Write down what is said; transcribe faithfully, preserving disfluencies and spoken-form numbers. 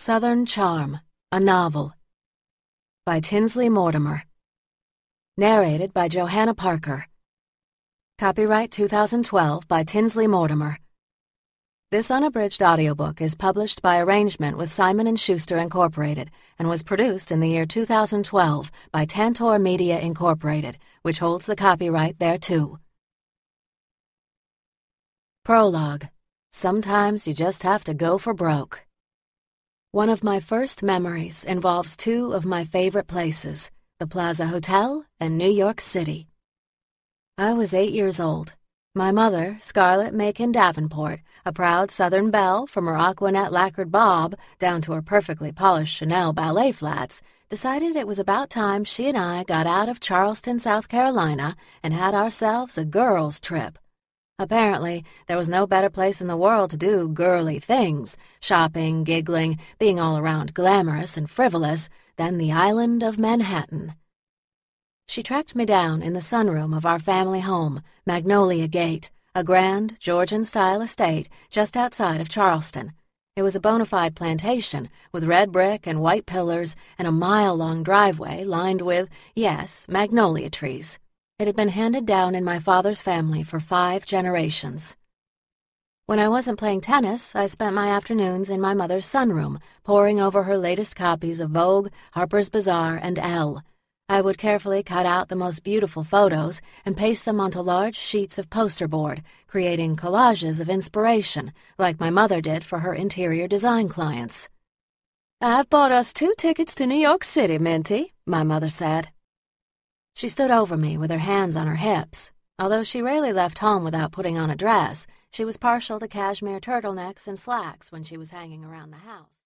Southern Charm, a Novel by Tinsley Mortimer. Narrated by Johanna Parker. Copyright two thousand twelve by Tinsley Mortimer. This unabridged audiobook is published by arrangement with Simon and Schuster Incorporated and was produced in the year two thousand twelve by Tantor Media Incorporated, which holds the copyright thereto. Prologue. Sometimes you just have to go for broke. One of my first memories involves two of my favorite places, the Plaza Hotel and New York City. I was eight years old. My mother, Scarlett Macon Davenport, a proud Southern belle from her Aquanet lacquered bob down to her perfectly polished Chanel ballet flats, decided it was about time she and I got out of Charleston, South Carolina, and had ourselves a girls' trip. Apparently, there was no better place in the world to do girly things, shopping, giggling, being all around glamorous and frivolous, than the island of Manhattan. She tracked me down in the sunroom of our family home, Magnolia Gate, a grand Georgian-style estate just outside of Charleston. It was a bona fide plantation with red brick and white pillars and a mile-long driveway lined with, yes, magnolia trees. It had been handed down in my father's family for five generations. When I wasn't playing tennis, I spent my afternoons in my mother's sunroom, poring over her latest copies of Vogue, Harper's Bazaar, and Elle. I would carefully cut out the most beautiful photos and paste them onto large sheets of poster board, creating collages of inspiration, like my mother did for her interior design clients. "I've bought us two tickets to New York City, Minty," my mother said. She stood over me with her hands on her hips. Although she rarely left home without putting on a dress, she was partial to cashmere turtlenecks and slacks when she was hanging around the house.